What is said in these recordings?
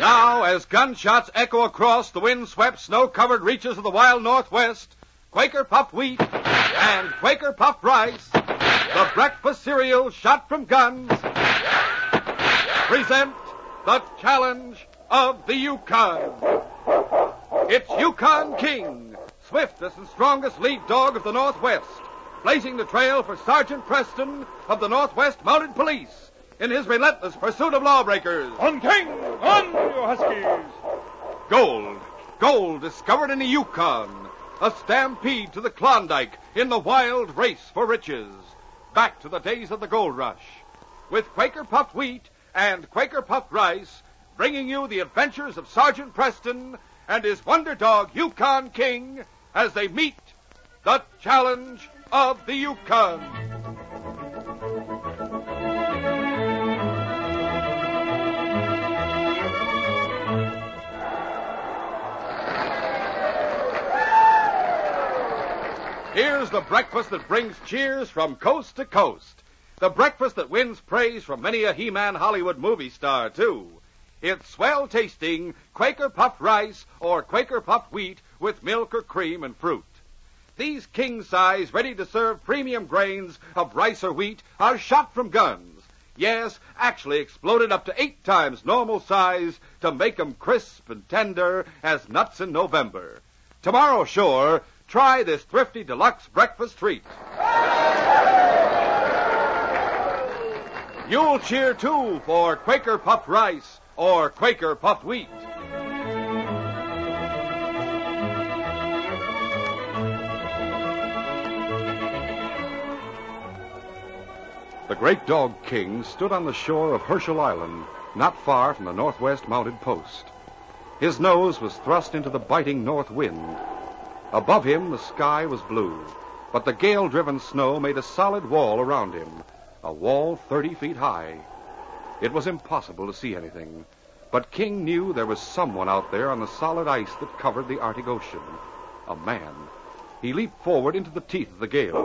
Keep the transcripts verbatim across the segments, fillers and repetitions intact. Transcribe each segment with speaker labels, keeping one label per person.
Speaker 1: Now, as gunshots echo across the wind-swept, snow-covered reaches of the wild Northwest, Quaker Puffed Wheat and Quaker Puffed Rice, the breakfast cereal shot from guns, present the challenge of the Yukon. It's Yukon King, swiftest and strongest lead dog of the Northwest, blazing the trail for Sergeant Preston of the Northwest Mounted Police in his relentless pursuit of lawbreakers.
Speaker 2: On, King! On, you huskies!
Speaker 1: Gold. Gold discovered in the Yukon. A stampede to the Klondike in the wild race for riches. Back to the days of the gold rush. With Quaker Puffed Wheat and Quaker Puffed Rice, bringing you the adventures of Sergeant Preston and his wonder dog, Yukon King, as they meet the challenge of the Yukon. Here's the breakfast that brings cheers from coast to coast. The breakfast that wins praise from many a He-Man Hollywood movie star, too. It's swell-tasting Quaker Puffed Rice or Quaker Puffed Wheat with milk or cream and fruit. These king-size, ready-to-serve premium grains of rice or wheat are shot from guns. Yes, actually exploded up to eight times normal size to make 'em crisp and tender as nuts in November. Tomorrow, sure, try this thrifty deluxe breakfast treat. You'll cheer, too, for Quaker Puffed Rice or Quaker Puffed Wheat. The great dog King stood on the shore of Herschel Island, not far from the Northwest Mounted Post. His nose was thrust into the biting north wind. Above him, the sky was blue, but the gale-driven snow made a solid wall around him, a wall thirty feet high. It was impossible to see anything, but King knew there was someone out there on the solid ice that covered the Arctic Ocean. A man. He leaped forward into the teeth of the gale.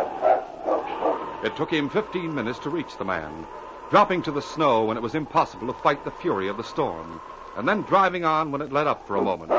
Speaker 1: It took him fifteen minutes to reach the man, dropping to the snow when it was impossible to fight the fury of the storm, and then driving on when it let up for a moment.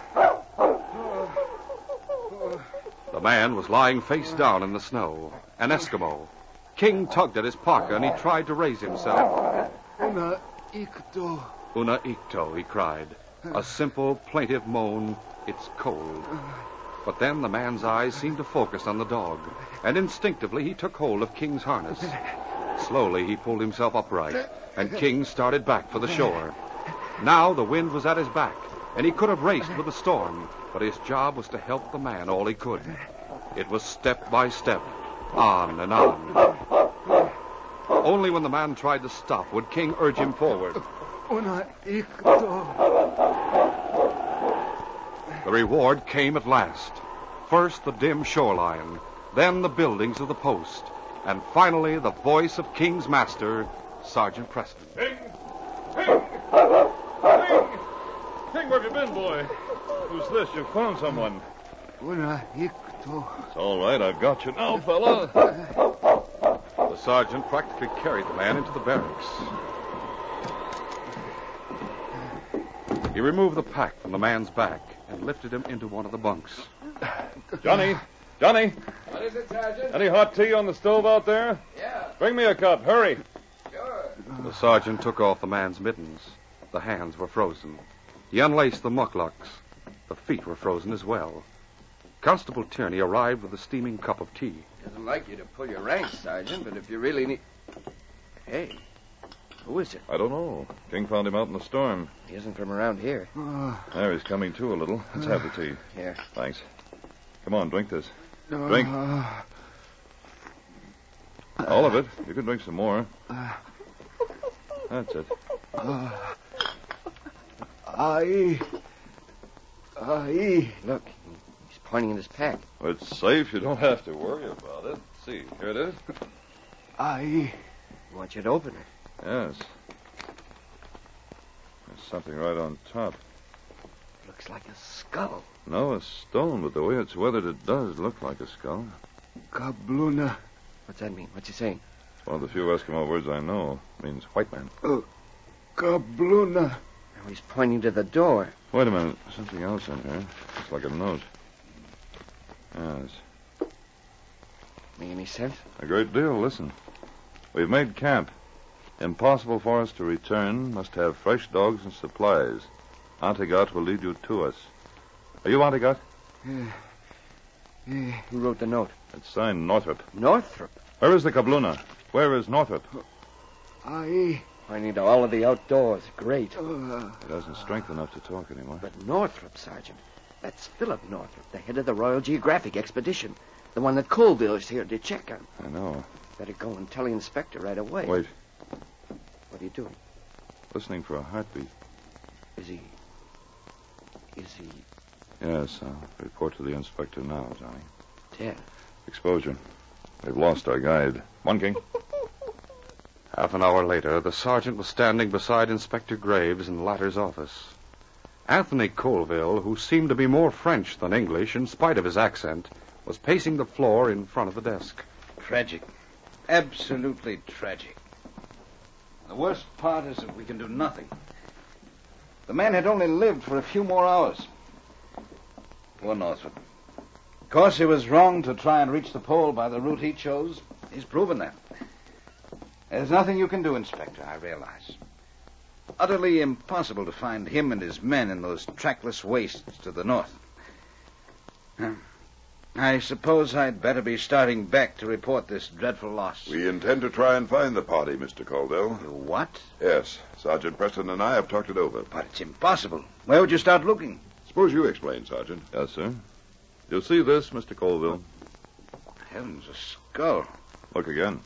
Speaker 1: The man was lying face down in the snow, an Eskimo. King tugged at his parka and he tried to raise himself.
Speaker 3: Una Ikto.
Speaker 1: Una Ikto, he cried. A simple, plaintive moan. It's cold. But then the man's eyes seemed to focus on the dog, and instinctively he took hold of King's harness. Slowly he pulled himself upright, and King started back for the shore. Now the wind was at his back, and he could have raced with the storm, but his job was to help the man all he could. It was step by step, on and on. Only when the man tried to stop would King urge him forward.
Speaker 3: Una Ikto.
Speaker 1: The reward came at last. First the dim shoreline, then the buildings of the post, and finally the voice of King's master, Sergeant Preston.
Speaker 2: King! King! King! King, where have you been, boy? Who's this? You found someone.
Speaker 3: Una Ikto.
Speaker 2: It's all right. I've got you now, fella.
Speaker 1: The sergeant practically carried the man into the barracks. He removed the pack from the man's back and lifted him into one of the bunks.
Speaker 2: Johnny! Johnny!
Speaker 4: What is it, Sergeant?
Speaker 2: Any hot tea on the stove out there?
Speaker 4: Yeah,
Speaker 2: Bring me a cup. Hurry.
Speaker 4: sure.
Speaker 1: The sergeant took off the man's mittens. The hands were frozen. He unlaced the mucklucks. The feet were frozen as well. Constable Tierney arrived with a steaming cup of tea.
Speaker 4: Doesn't like you to pull your ranks, Sergeant, but if you really need... Hey, who is it?
Speaker 2: I don't know. King found him out in the storm.
Speaker 4: He isn't from around here.
Speaker 2: There, he's coming to a little. Let's have the tea.
Speaker 4: Here.
Speaker 2: Thanks. Come on, drink this. Drink. All of it. You can drink some more. That's it.
Speaker 3: Aye. Aye.
Speaker 4: Look, he's pointing in his pack.
Speaker 2: It's safe. You don't have to worry about it. See, here it is.
Speaker 3: Aye.
Speaker 4: I want you to open it.
Speaker 2: Yes. There's something right on top.
Speaker 4: Looks like a skull.
Speaker 2: No, a stone, but the way it's weathered, it does look like a skull.
Speaker 3: Kabluna.
Speaker 4: What's that mean? What's he saying?
Speaker 2: One of the few Eskimo words I know. It means white man.
Speaker 3: Uh, Kabluna.
Speaker 4: Oh, he's pointing to the door.
Speaker 2: Wait a minute. Something else in here. Looks like a note. Yes.
Speaker 4: Make any sense?
Speaker 2: A great deal. Listen. We've made camp. Impossible for us to return. Must have fresh dogs and supplies. Antigot will lead you to us. Are you Antigot?
Speaker 3: Uh, uh,
Speaker 4: Who wrote the note?
Speaker 2: It's signed Northrop.
Speaker 4: Northrop.
Speaker 2: Where is the Kabluna? Where is Northrop?
Speaker 3: I...
Speaker 4: Pointing to all of the outdoors. Great.
Speaker 3: Uh,
Speaker 2: He doesn't strength enough to talk anymore.
Speaker 4: But Northrop, Sergeant. That's Philip Northrop, the head of the Royal Geographic Expedition. The one that Colville is here to check on.
Speaker 2: I know.
Speaker 4: Better go and tell the inspector right away.
Speaker 2: Wait.
Speaker 4: What are you doing?
Speaker 2: Listening for a heartbeat.
Speaker 4: Is he... Is he
Speaker 2: Yes, I'll report to the inspector now, Johnny.
Speaker 4: dead?
Speaker 2: Exposure. They've lost our guide. One King.
Speaker 1: Half an hour later, the sergeant was standing beside Inspector Graves in the latter's office. Anthony Colville, who seemed to be more French than English in spite of his accent, was pacing the floor in front of the desk.
Speaker 5: Tragic. Absolutely tragic. The worst part is that we can do nothing. The man had only lived for a few more hours. Poor Northrop. Of course, he was wrong to try and reach the pole by the route he chose. He's proven that. There's nothing you can do, Inspector, I realize. Utterly impossible to find him and his men in those trackless wastes to the north. I suppose I'd better be starting back to report this dreadful loss.
Speaker 6: We intend to try and find the party, Mister Colville.
Speaker 5: You what?
Speaker 6: Yes, Sergeant Preston and I have talked it over.
Speaker 5: But it's impossible. Where would you start looking?
Speaker 6: Suppose you explain, Sergeant.
Speaker 2: Yes, sir. You see this, Mister Colville?
Speaker 5: Heavens, a skull.
Speaker 2: Look again.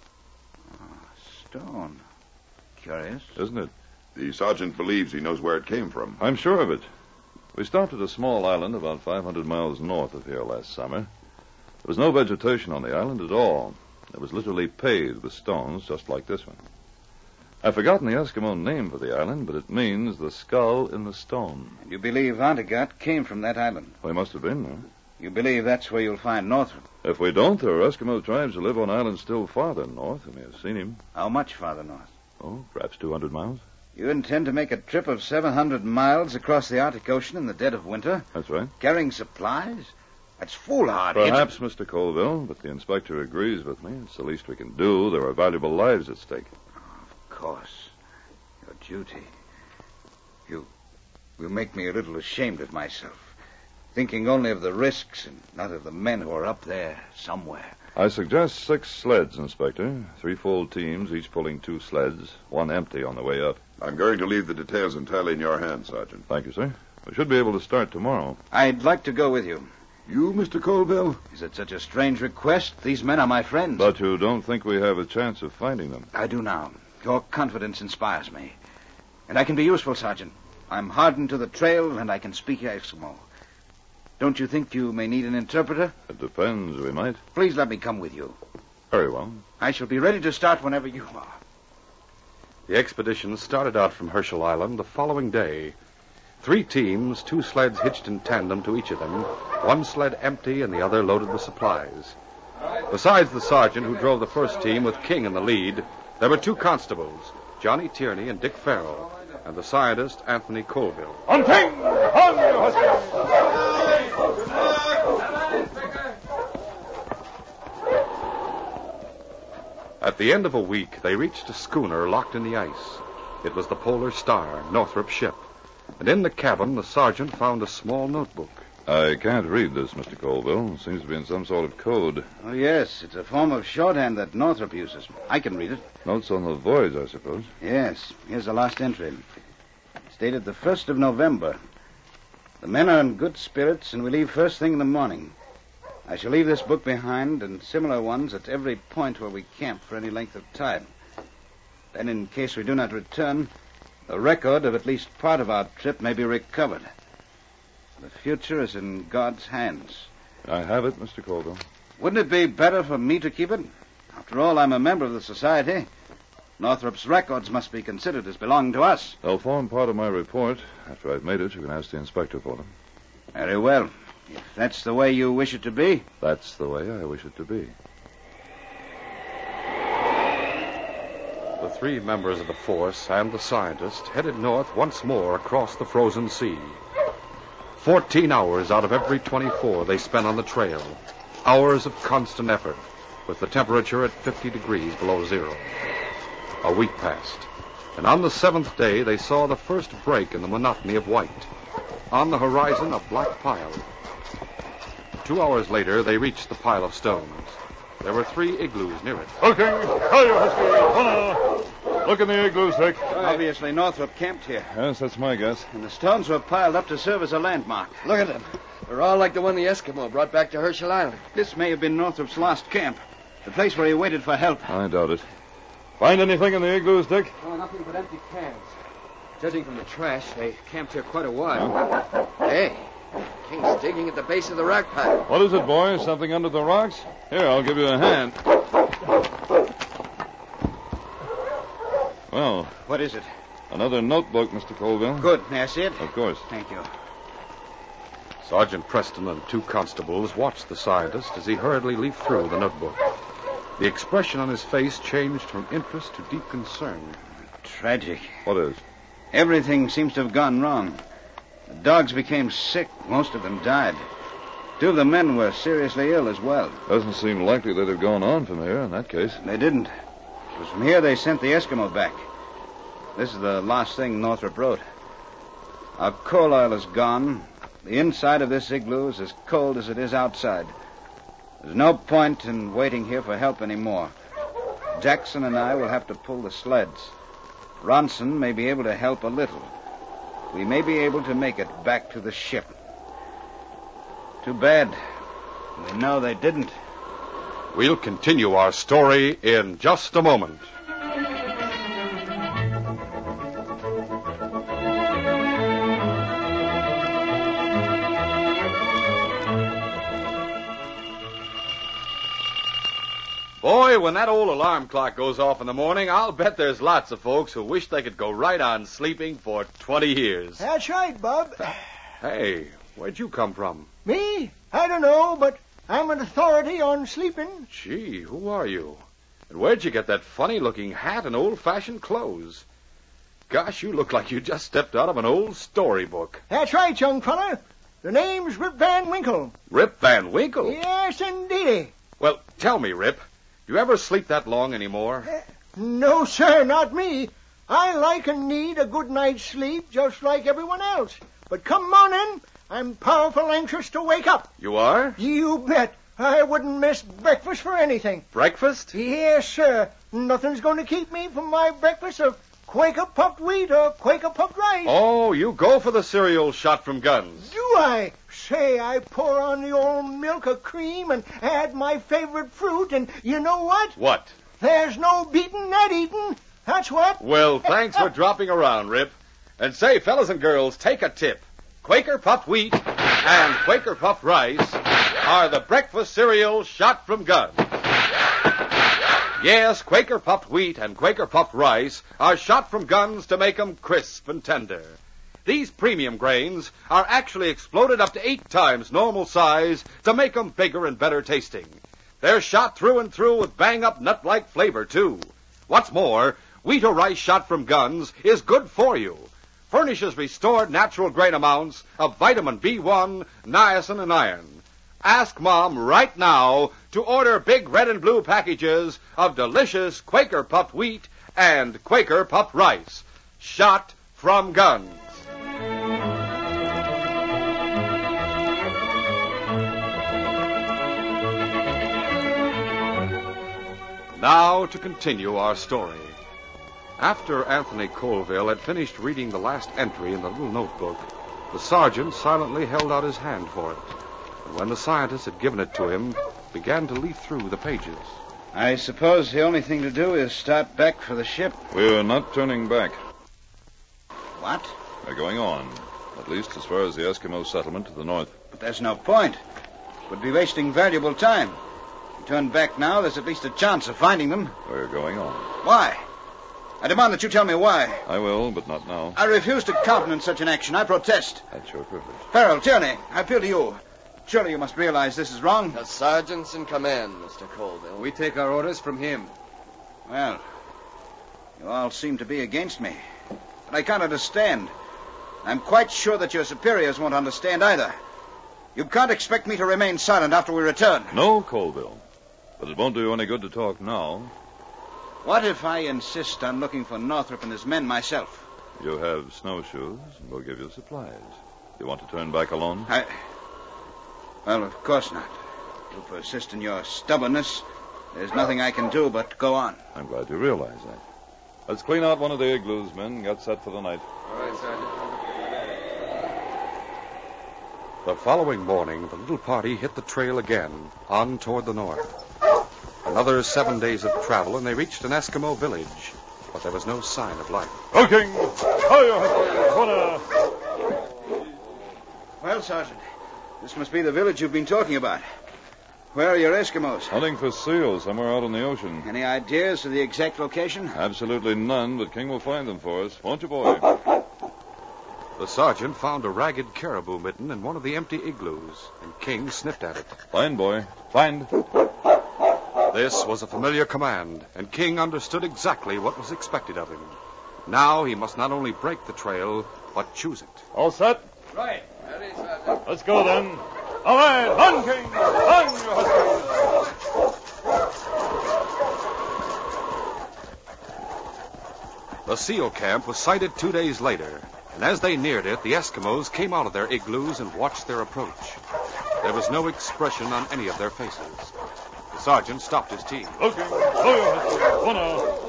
Speaker 5: Stone. Curious.
Speaker 2: Isn't it?
Speaker 6: The sergeant believes he knows where it came from.
Speaker 2: I'm sure of it. We stopped at a small island about five hundred miles north of here last summer. There was no vegetation on the island at all. It was literally paved with stones, just like this one. I've forgotten the Eskimo name for the island, but it means the skull in the stone.
Speaker 5: And you believe Antigot came from that island?
Speaker 2: We must have been there.
Speaker 5: You believe that's where you'll find Northrop?
Speaker 2: If we don't, there are Eskimo tribes who live on islands still farther north, and we have seen him.
Speaker 5: How much farther north?
Speaker 2: Oh, perhaps two hundred miles.
Speaker 5: You intend to make a trip of seven hundred miles across the Arctic Ocean in the dead of winter?
Speaker 2: That's right.
Speaker 5: Carrying supplies? That's foolhardy.
Speaker 2: Perhaps, Mister Colville, but the inspector agrees with me. It's the least we can do. There are valuable lives at stake.
Speaker 5: Of course. Your duty. You... You make me a little ashamed of myself. Thinking only of the risks and not of the men who are up there somewhere.
Speaker 2: I suggest six sleds, Inspector. Three full teams, each pulling two sleds, one empty on the way up.
Speaker 6: I'm going to leave the details entirely in your hands, Sergeant.
Speaker 2: Thank you, sir. We should be able to start tomorrow.
Speaker 5: I'd like to go with you.
Speaker 6: You, Mister Colville?
Speaker 5: Is it such a strange request? These men are my friends.
Speaker 2: But you don't think we have a chance of finding them?
Speaker 5: I do now. Your confidence inspires me. And I can be useful, Sergeant. I'm hardened to the trail, and I can speak Eskimo. Don't you think you may need an interpreter?
Speaker 2: It depends. We might.
Speaker 5: Please let me come with you.
Speaker 2: Very well.
Speaker 5: I shall be ready to start whenever you are.
Speaker 1: The expedition started out from Herschel Island the following day. Three teams, two sleds hitched in tandem to each of them, one sled empty and the other loaded with supplies. Besides the sergeant who drove the first team with King in the lead, there were two constables, Johnny Tierney and Dick Farrell, and the scientist, Anthony Colville.
Speaker 2: On King! On, you husky!
Speaker 1: At the end of a week, they reached a schooner locked in the ice. It was the Polar Star, Northrop's ship. And in the cabin, the sergeant found a small notebook.
Speaker 2: I can't read this, Mister Colville. It seems to be in some sort of code.
Speaker 5: Oh, yes. It's a form of shorthand that Northrop uses. I can read it.
Speaker 2: Notes on the voyage, I suppose.
Speaker 5: Yes. Here's the last entry. It's dated the first of November. The men are in good spirits, and we leave first thing in the morning. I shall leave this book behind and similar ones at every point where we camp for any length of time. Then, in case we do not return, a record of at least part of our trip may be recovered. The future is in God's hands.
Speaker 2: I have it, Mister Colville.
Speaker 5: Wouldn't it be better for me to keep it? After all, I'm a member of the society. Northrop's records must be considered as belonging to us.
Speaker 2: They'll form part of my report. After I've made it, you can ask the inspector for them.
Speaker 5: Very well. If that's the way you wish it to be.
Speaker 2: That's the way I wish it to be. The
Speaker 1: the three members of the force and the scientist headed north once more across the frozen sea. Fourteen hours out of every twenty-four they spent on the trail. Hours of constant effort, with the temperature at fifty degrees below zero. A week passed, and on the seventh day they saw the first break in the monotony of white. On the horizon, a black pile. Two hours later, they reached the pile of stones. There were three igloos near it.
Speaker 2: Looking! Hey, you husky! Oh, look in the igloos, Dick.
Speaker 5: Obviously, Northrop camped here.
Speaker 2: Yes, that's my guess.
Speaker 5: And the stones were piled up to serve as a landmark.
Speaker 4: Look at them. They're all like the one the Eskimo brought back to Herschel Island.
Speaker 5: This may have been Northrop's last camp. The place where he waited for help.
Speaker 2: I doubt it. Find anything in the igloos, Dick?
Speaker 4: Oh, nothing but empty cans. Judging from the trash, they camped here quite a while. Hey, King's digging at the base of the rock pile.
Speaker 2: What is it, boys? Something under the rocks? Here, I'll give you a hand. Well.
Speaker 5: What is it?
Speaker 2: Another notebook, Mister Colville.
Speaker 5: Good. May I see it?
Speaker 2: Of course.
Speaker 5: Thank you.
Speaker 1: Sergeant Preston and two constables watched the scientist as he hurriedly leafed through the notebook. The expression on his face changed from interest to deep concern.
Speaker 5: Tragic.
Speaker 2: What is?
Speaker 5: Everything seems to have gone wrong. The dogs became sick. Most of them died. Two of the men were seriously ill as well.
Speaker 2: Doesn't seem likely they'd have gone on from here in that case.
Speaker 5: They didn't. It was from here they sent the Eskimo back. This is the last thing Northrop wrote. Our coal oil is gone. The inside of this igloo is as cold as it is outside. There's no point in waiting here for help anymore. Jackson and I will have to pull the sleds. Ronson may be able to help a little. We may be able to make it back to the ship. Too bad. We know they didn't.
Speaker 1: We'll continue our story in just a moment. Boy, when that old alarm clock goes off in the morning, I'll bet there's lots of folks who wish they could go right on sleeping for twenty years.
Speaker 3: That's right, Bub.
Speaker 1: Hey, where'd you come from?
Speaker 3: Me? I don't know, but I'm an authority on sleeping.
Speaker 1: Gee, who are you? And where'd you get that funny-looking hat and old-fashioned clothes? Gosh, you look like you just stepped out of an old storybook.
Speaker 3: That's right, young fella. The name's Rip Van Winkle.
Speaker 1: Rip Van Winkle?
Speaker 3: Yes, indeedy.
Speaker 1: Well, tell me, Rip, do you ever sleep that long anymore?
Speaker 3: Uh, no, sir, not me. I like and need a good night's sleep just like everyone else. But come morning, I'm powerful anxious to wake up.
Speaker 1: You are?
Speaker 3: You bet. I wouldn't miss breakfast for anything.
Speaker 1: Breakfast?
Speaker 3: Yes, sir. Nothing's going to keep me from my breakfast of Quaker puffed wheat or Quaker puffed rice.
Speaker 1: Oh, you go for the cereal shot from guns.
Speaker 3: Do I? Say, I pour on the old milk or cream and add my favorite fruit, and you know what?
Speaker 1: What?
Speaker 3: There's no beating that eating. That's what.
Speaker 1: Well, thanks for dropping around, Rip. And say, fellas and girls, take a tip. Quaker puffed wheat and Quaker puffed rice are the breakfast cereal shot from guns. Yes, Quaker puffed wheat and Quaker puffed rice are shot from guns to make 'em crisp and tender. These premium grains are actually exploded up to eight times normal size to make 'em bigger and better tasting. They're shot through and through with bang-up nut-like flavor, too. What's more, wheat or rice shot from guns is good for you. Furnishes restored natural grain amounts of vitamin B one, niacin, and iron. Ask Mom right now to order big red and blue packages of delicious Quaker puffed wheat and Quaker puffed rice. Shot from guns. Now to continue our story. After Anthony Colville had finished reading the last entry in the little notebook, the sergeant silently held out his hand for it. And when the scientist had given it to him, began to leaf through the pages.
Speaker 5: I suppose the only thing to do is start back for the ship.
Speaker 2: We're not turning back.
Speaker 5: What?
Speaker 2: We're going on, at least as far as the Eskimo settlement to the north.
Speaker 5: But there's no point. We'd be wasting valuable time. If we turn back now, there's at least a chance of finding them.
Speaker 2: We're going on.
Speaker 5: Why? I demand that you tell me why.
Speaker 2: I will, but not now.
Speaker 5: I refuse to countenance such an action. I protest.
Speaker 2: That's your privilege.
Speaker 5: Farrell, Tierney, I appeal to you. Surely you must realize this is wrong.
Speaker 4: The sergeant's in command, Mister Colville.
Speaker 7: We take our orders from him.
Speaker 5: Well, You all seem to be against me. But I can't understand. I'm quite sure that your superiors won't understand either. You can't expect me to remain silent after we return.
Speaker 2: No, Colville. But it won't do you any good to talk now.
Speaker 5: What if I insist on looking for Northrop and his men myself?
Speaker 2: You have snowshoes, and we'll give you supplies. You want to turn back alone?
Speaker 5: I... Well, of course not. You persist in your stubbornness. There's nothing I can do but go on.
Speaker 2: I'm glad you realize that. Let's clean out one of the igloos, men, and get set for the night.
Speaker 4: All right, Sergeant.
Speaker 1: The following morning, the little party hit the trail again, on toward the north. Another seven days of travel, and they reached an Eskimo village, but there was no sign of life.
Speaker 2: Looking!
Speaker 5: Well, Sergeant, this must be the village you've been talking about. Where are your Eskimos?
Speaker 2: Hunting for seals somewhere out in the ocean.
Speaker 5: Any ideas of the exact location?
Speaker 2: Absolutely none, but King will find them for us. Won't you, boy?
Speaker 1: The sergeant found a ragged caribou mitten in one of the empty igloos, and King sniffed at it.
Speaker 2: Find, boy. Find.
Speaker 1: This was a familiar command, and King understood exactly what was expected of him. Now he must not only break the trail, but choose it.
Speaker 2: All set?
Speaker 4: Right. Ready, Sergeant.
Speaker 2: Let's go, then. All right, run, King! Run, you huskies!
Speaker 1: The seal camp was sighted two days later, and as they neared it, the Eskimos came out of their igloos and watched their approach. There was no expression on any of their faces. The sergeant stopped his team.
Speaker 2: Looking! Oh, you huskies! One out.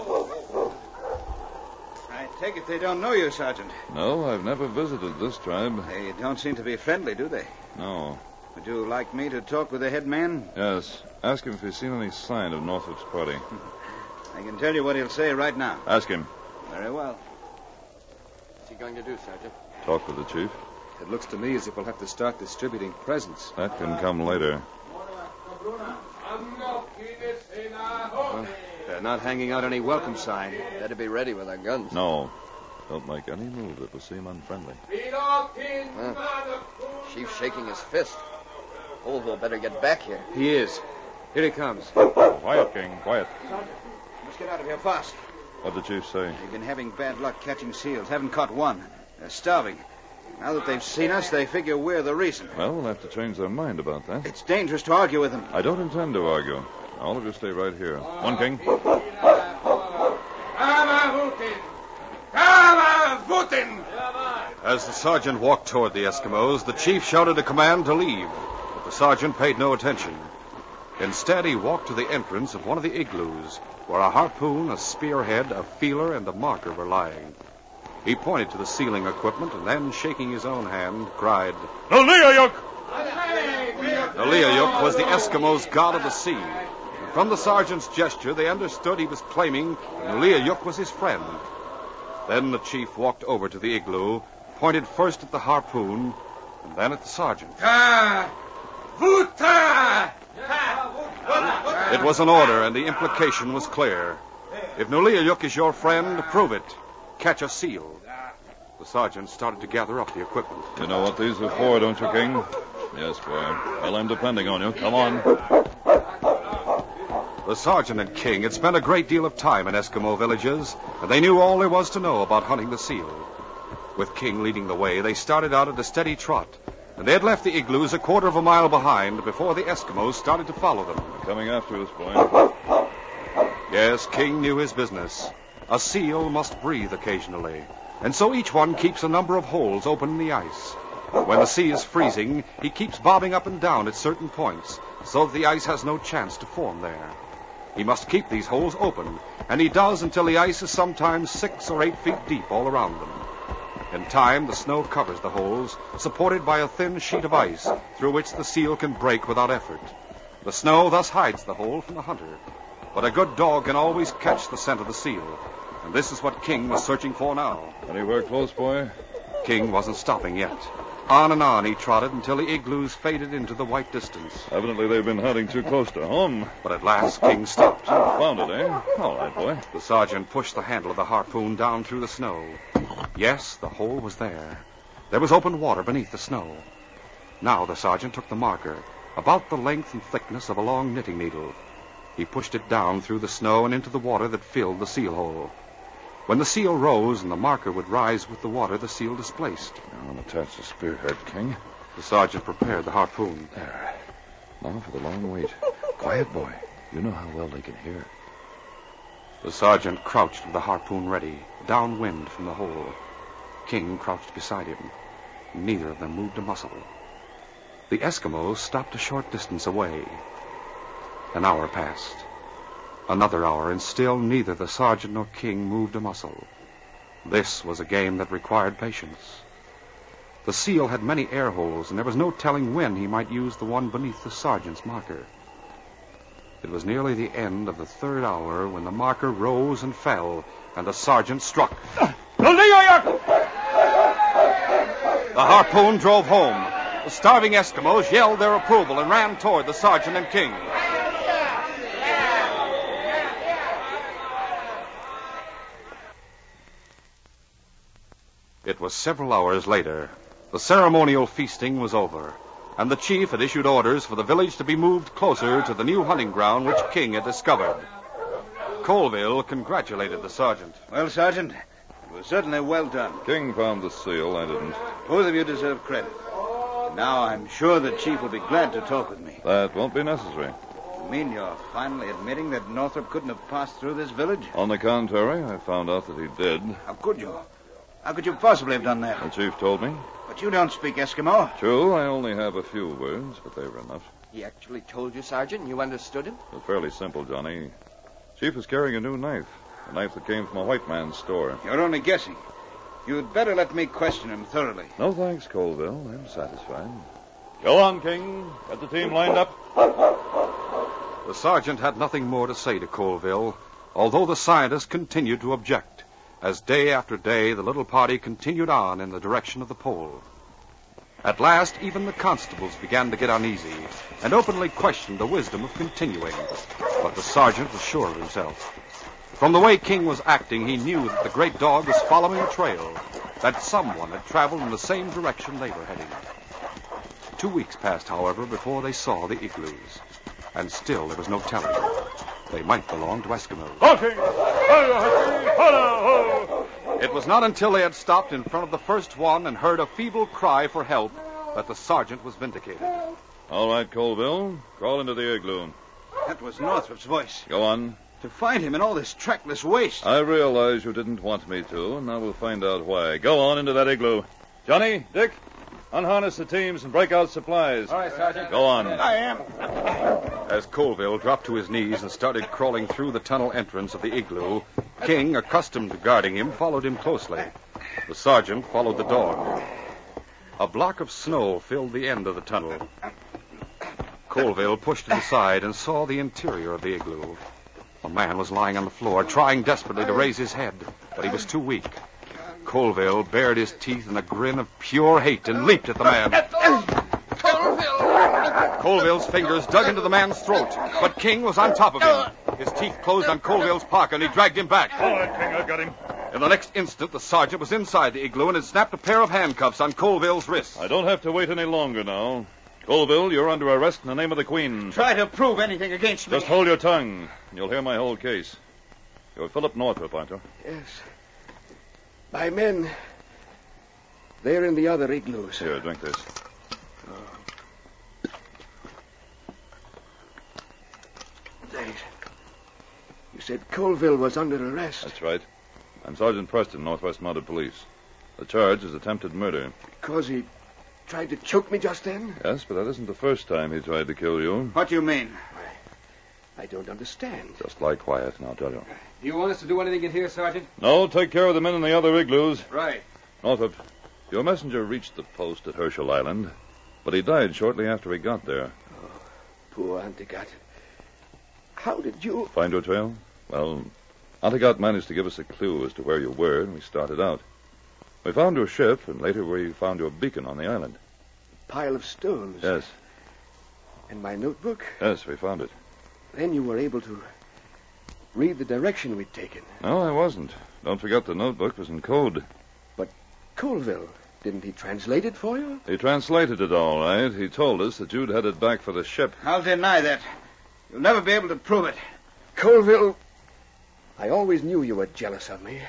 Speaker 5: I take it they don't know you, Sergeant.
Speaker 2: No, I've never visited this tribe.
Speaker 5: They don't seem to be friendly, do they?
Speaker 2: No.
Speaker 5: Would you like me to talk with the head man?
Speaker 2: Yes. Ask him if he's seen any sign of Northrop's party.
Speaker 5: I can tell you what he'll say right now.
Speaker 2: Ask him.
Speaker 5: Very well.
Speaker 4: What's he going to do, Sergeant?
Speaker 2: Talk with the chief.
Speaker 4: It looks to me as if we'll have to start distributing presents.
Speaker 2: That can come later.
Speaker 4: Well, they're not hanging out any welcome sign. Better be ready with our guns.
Speaker 2: No. Don't make any move that will seem unfriendly.
Speaker 4: Well, Chief's shaking his fist. Colville better get back here. He is. Here he comes.
Speaker 2: Quiet, King. Quiet.
Speaker 5: Sergeant, let's get out of here fast.
Speaker 2: What'd the chief say?
Speaker 5: They've been having bad luck catching seals. Haven't caught one. They're starving. Now that they've seen us, they figure we're the reason.
Speaker 2: Well, we'll have to change their mind about that.
Speaker 5: It's dangerous to argue with them.
Speaker 2: I don't intend to argue. All of you stay right here. One, King.
Speaker 1: As the sergeant walked toward the Eskimos, the chief shouted a command to leave, but the sergeant paid no attention. Instead, he walked to the entrance of one of the igloos, where a harpoon, a spearhead, a feeler, and a marker were lying. He pointed to the sealing equipment and then, shaking his own hand, cried,
Speaker 2: Nuliayuk!
Speaker 1: Nuliayuk was the Eskimos' god of the sea. And from the sergeant's gesture, they understood he was claiming that Nuliayuk was his friend. Then the chief walked over to the igloo, pointed first at the harpoon, and then at the sergeant. It was an order, and the implication was clear. If Nuliayuk is your friend, prove it. Catch a seal. The sergeant started to gather up the equipment.
Speaker 2: You know what these are for, don't you, King? Yes, boy. Well, I'm depending on you. Come on.
Speaker 1: The sergeant and King had spent a great deal of time in Eskimo villages, and they knew all there was to know about hunting the seal. With King leading the way, they started out at a steady trot, and they had left the igloos a quarter of a mile behind before the Eskimos started to follow them.
Speaker 2: They're coming after us, boy.
Speaker 1: Yes, King knew his business. A seal must breathe occasionally, and so each one keeps a number of holes open in the ice. When the sea is freezing, he keeps bobbing up and down at certain points, so that the ice has no chance to form there. He must keep these holes open, and he does until the ice is sometimes six or eight feet deep all around them. In time, the snow covers the holes, supported by a thin sheet of ice through which the seal can break without effort. The snow thus hides the hole from the hunter. But a good dog can always catch the scent of the seal, and this is what King was searching for now.
Speaker 2: Anywhere close, boy?
Speaker 1: King wasn't stopping yet. On and on he trotted until the igloos faded into the white distance.
Speaker 2: Evidently they've been hunting too close to home.
Speaker 1: But at last, King stopped.
Speaker 2: Found it, eh? All right, boy.
Speaker 1: The sergeant pushed the handle of the harpoon down through the snow. Yes, the hole was there. There was open water beneath the snow. Now the sergeant took the marker, about the length and thickness of a long knitting needle. He pushed it down through the snow and into the water that filled the seal hole. When the seal rose and the marker would rise with the water, the seal displaced.
Speaker 2: Now attach the spearhead, King.
Speaker 1: The sergeant prepared the harpoon.
Speaker 2: There. Now for the long wait. Quiet, boy. You know how well they can hear.
Speaker 1: The sergeant crouched with the harpoon ready, downwind from the hole. King crouched beside him. Neither of them moved a muscle. The Eskimos stopped a short distance away. An hour passed. Another hour, and still neither the sergeant nor King moved a muscle. This was a game that required patience. The seal had many air holes, and there was no telling when he might use the one beneath the sergeant's marker. It was nearly the end of the third hour when the marker rose and fell, and the sergeant struck. The harpoon drove home. The starving Eskimos yelled their approval and ran toward the sergeant and King. It was several hours later. The ceremonial feasting was over, and the chief had issued orders for the village to be moved closer to the new hunting ground which King had discovered. Colville congratulated the sergeant.
Speaker 5: Well, Sergeant, it was certainly well done.
Speaker 2: King found the seal. I didn't.
Speaker 5: Both of you deserve credit. Now I'm sure the chief will be glad to talk with me.
Speaker 2: That won't be necessary.
Speaker 5: You mean you're finally admitting that Northrop couldn't have passed through this village?
Speaker 2: On the contrary, I found out that he did.
Speaker 5: How could you? How could you possibly have done that?
Speaker 2: The chief told me.
Speaker 5: But you don't speak Eskimo.
Speaker 2: True, I only have a few words, but they were enough.
Speaker 4: He actually told you, Sergeant, and you understood him?
Speaker 2: It was fairly simple, Johnny. Chief was carrying a new knife. A knife that came from a white man's store.
Speaker 5: You're only guessing. You'd better let me question him thoroughly.
Speaker 2: No thanks, Colville. I'm satisfied. Go on, King. Get the team lined up.
Speaker 1: The sergeant had nothing more to say to Colville, although the scientist continued to object, as day after day the little party continued on in the direction of the pole. At last, even the constables began to get uneasy and openly questioned the wisdom of continuing, but the sergeant was sure of himself. From the way King was acting, he knew that the great dog was following a trail, that someone had traveled in the same direction they were heading. Two weeks passed, however, before they saw the igloos, and still there was no telling. They might belong to Eskimos. It was not until they had stopped in front of the first one and heard a feeble cry for help that the sergeant was vindicated.
Speaker 2: All right, Colville. Crawl into the igloo.
Speaker 5: That was Northrop's voice.
Speaker 2: Go on.
Speaker 5: To find him in all this trackless waste.
Speaker 2: I realize you didn't want me to, and now we'll find out why. Go on into that igloo. Johnny, Dick, unharness the teams and break out supplies.
Speaker 4: All right, Sergeant.
Speaker 2: Go on.
Speaker 5: I am.
Speaker 1: As Colville dropped to his knees and started crawling through the tunnel entrance of the igloo, King, accustomed to guarding him, followed him closely. The sergeant followed the dog. A block of snow filled the end of the tunnel. Colville pushed it aside and saw the interior of the igloo. A man was lying on the floor, trying desperately to raise his head, but he was too weak. Colville bared his teeth in a grin of pure hate and leaped at the man. Colville's fingers dug into the man's throat, but King was on top of him. His teeth closed on Colville's pocket, and he dragged him back.
Speaker 2: All right, King, I got him.
Speaker 1: In the next instant, the sergeant was inside the igloo and had snapped a pair of handcuffs on Colville's wrists.
Speaker 2: I don't have to wait any longer now. Colville, you're under arrest in the name of the Queen.
Speaker 5: Try to prove anything against me.
Speaker 2: Just hold your tongue, and you'll hear my whole case. You're Philip Northrop, aren't you?
Speaker 7: Yes. My men, they're in the other igloos.
Speaker 2: Here, drink this.
Speaker 7: Thanks. You said Colville was under arrest.
Speaker 2: That's right. I'm Sergeant Preston, Northwest Mounted Police. The charge is attempted murder.
Speaker 7: Because he tried to choke me just then?
Speaker 2: Yes, but that isn't the first time he tried to kill you.
Speaker 5: What do you mean?
Speaker 7: I don't understand.
Speaker 2: Just lie quiet, and I'll tell you.
Speaker 4: Do you want us to do anything in here, Sergeant?
Speaker 2: No, take care of the men in the other igloos.
Speaker 4: Right.
Speaker 2: Northrop, your messenger reached the post at Herschel Island, but he died shortly after he got there.
Speaker 7: Oh, poor Antigot. How did you...
Speaker 2: Find your trail? Well, Antigot managed to give us a clue as to where you were, and we started out. We found your ship, and later we found your beacon on the island.
Speaker 7: Pile of stones?
Speaker 2: Yes.
Speaker 7: And my notebook?
Speaker 2: Yes, we found it.
Speaker 7: Then you were able to read the direction we'd taken.
Speaker 2: No, I wasn't. Don't forget the notebook was in code.
Speaker 7: But Colville, didn't he translate it for you?
Speaker 2: He translated it all right. He told us that you'd headed back for the ship.
Speaker 5: I'll deny that. You'll never be able to prove it.
Speaker 7: Colville, I always knew you were jealous of me.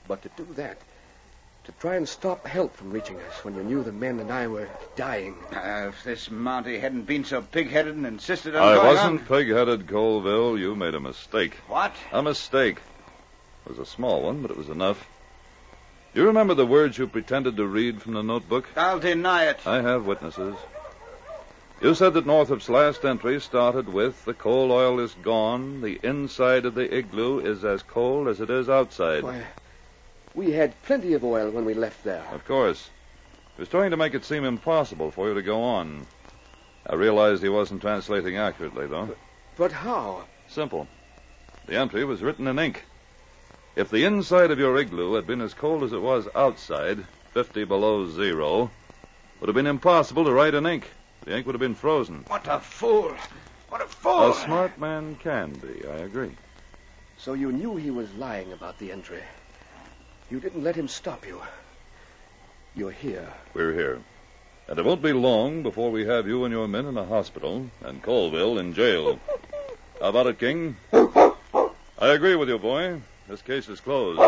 Speaker 7: But to do that, to try and stop help from reaching us when you knew the men and I were dying.
Speaker 5: Uh, if this Mountie hadn't been so pig-headed and insisted on
Speaker 2: I
Speaker 5: going
Speaker 2: wasn't
Speaker 5: on...
Speaker 2: pig-headed, Colville. You made a mistake.
Speaker 5: What?
Speaker 2: A mistake. It was a small one, but it was enough. Do you remember the words you pretended to read from the notebook?
Speaker 5: I'll deny it.
Speaker 2: I have witnesses. You said that Northup's last entry started with, the coal oil is gone, the inside of the igloo is as cold as it is outside.
Speaker 7: Why, we had plenty of oil when we left there.
Speaker 2: Of course. He was trying to make it seem impossible for you to go on. I realized he wasn't translating accurately, though.
Speaker 7: But, but how?
Speaker 2: Simple. The entry was written in ink. If the inside of your igloo had been as cold as it was outside, fifty below zero, it would have been impossible to write in ink. The ink would have been frozen.
Speaker 5: What a fool. What a fool.
Speaker 2: A smart man can be, I agree.
Speaker 7: So you knew he was lying about the entry. You didn't let him stop you. You're here.
Speaker 2: We're here. And it won't be long before we have you and your men in a hospital and Colville in jail. How about it, King? I agree with you, boy. This case is closed.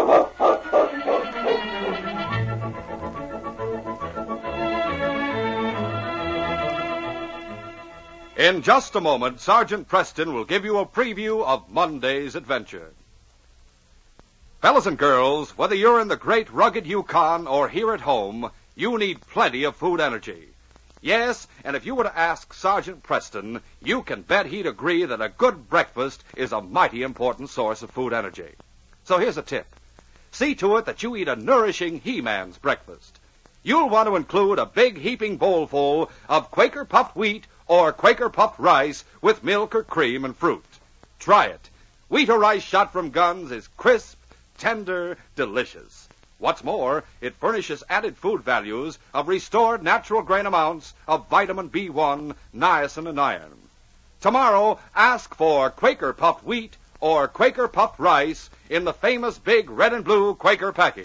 Speaker 1: In just a moment, Sergeant Preston will give you a preview of Monday's adventure. Fellas and girls, whether you're in the great rugged Yukon or here at home, you need plenty of food energy. Yes, and if you were to ask Sergeant Preston, you can bet he'd agree that a good breakfast is a mighty important source of food energy. So here's a tip. See to it that you eat a nourishing He-Man's breakfast. You'll want to include a big heaping bowlful of Quaker puffed wheat or Quaker puffed rice with milk or cream and fruit. Try it. Wheat or rice shot from guns is crisp, tender, delicious. What's more, it furnishes added food values of restored natural grain amounts of vitamin B one, niacin, and iron. Tomorrow, ask for Quaker puffed wheat or Quaker puffed rice in the famous big red and blue Quaker package.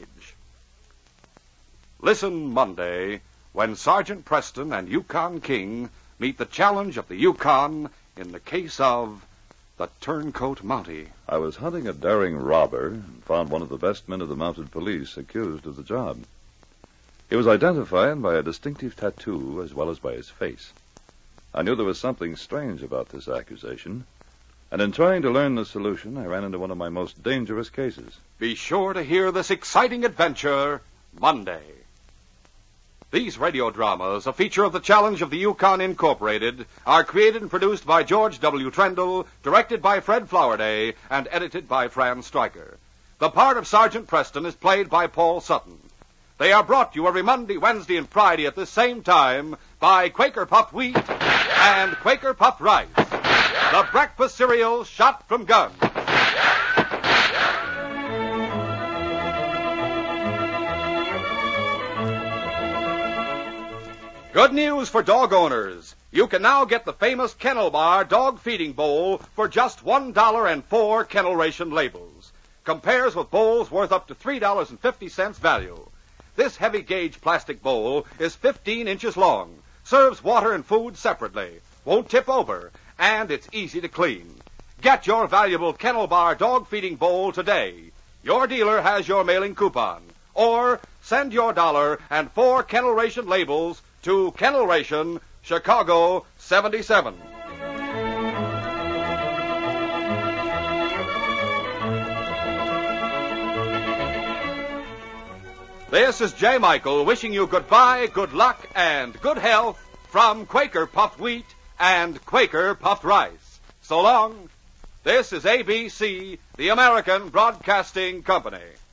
Speaker 1: Listen Monday when Sergeant Preston and Yukon King meet the challenge of the Yukon in the case of the Turncoat Mountie.
Speaker 2: I was hunting a daring robber and found one of the best men of the mounted police accused of the job. He was identified by a distinctive tattoo as well as by his face. I knew there was something strange about this accusation, and in trying to learn the solution, I ran into one of my most dangerous cases.
Speaker 1: Be sure to hear this exciting adventure Monday. These radio dramas, a feature of the Challenge of the Yukon Incorporated, are created and produced by George W. Trendle, directed by Fred Flowerday, and edited by Fran Stryker. The part of Sergeant Preston is played by Paul Sutton. They are brought to you every Monday, Wednesday, and Friday at the same time by Quaker Puffed Wheat and Quaker Puffed Rice, the breakfast cereal shot from guns. Good news for dog owners. You can now get the famous Kennel Bar dog feeding bowl for just one dollar and four kennel ration labels. Compares with bowls worth up to three dollars and fifty cents value. This heavy gauge plastic bowl is fifteen inches long, serves water and food separately, won't tip over, and it's easy to clean. Get your valuable Kennel Bar dog feeding bowl today. Your dealer has your mailing coupon. Or send your dollar and four kennel ration labels to Kennel Ration, Chicago seventy-seven. This is J. Michael wishing you goodbye, good luck, and good health from Quaker Puffed Wheat and Quaker Puffed Rice. So long. This is A B C, the American Broadcasting Company.